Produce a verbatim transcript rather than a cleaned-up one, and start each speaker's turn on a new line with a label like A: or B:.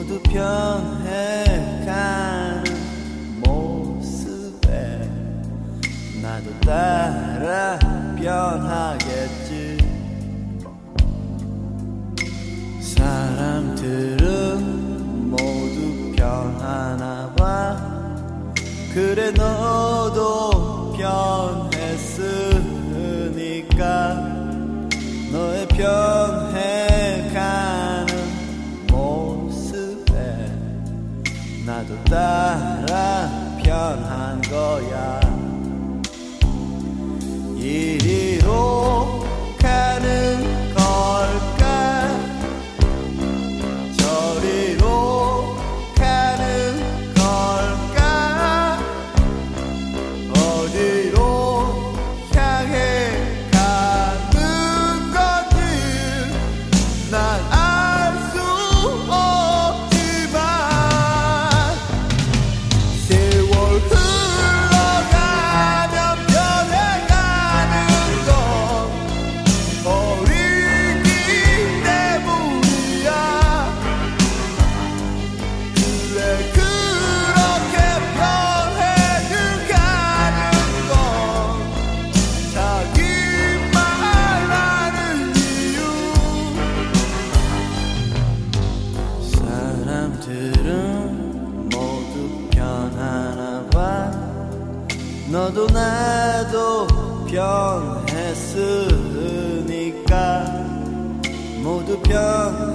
A: 모두 변해가는 모습에 나도 따라 변하겠지. 사람들은 모두 변하나 봐. 그래 너도 변했으니까 너의 변해가는 모습에 나도 따라 변한 거야. 이리로 가는 걸까 저리로 가는 걸까 어디로 향해 가는 건지 난 알 수 없지만 세월 흘러가면 변해가는 건 어리기 때문이야. 그래 그렇게 변해가는 건 자기 말하는 이유. 사람들은 모두 변하나 봐. 너도 나도 변했으니까 모두 변